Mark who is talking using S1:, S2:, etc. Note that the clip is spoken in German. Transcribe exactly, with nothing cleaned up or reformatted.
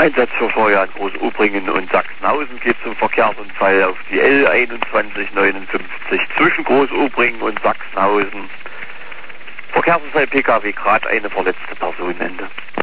S1: Einsatzverfolger an Großubringen und Sachsenhausen geht zum Verkehrsunfall auf die L einundzwanzig neunundfünfzig zwischen Großubringen und Sachsenhausen. Verkehrsunfall P K W Grad, eine verletzte Person, Ende.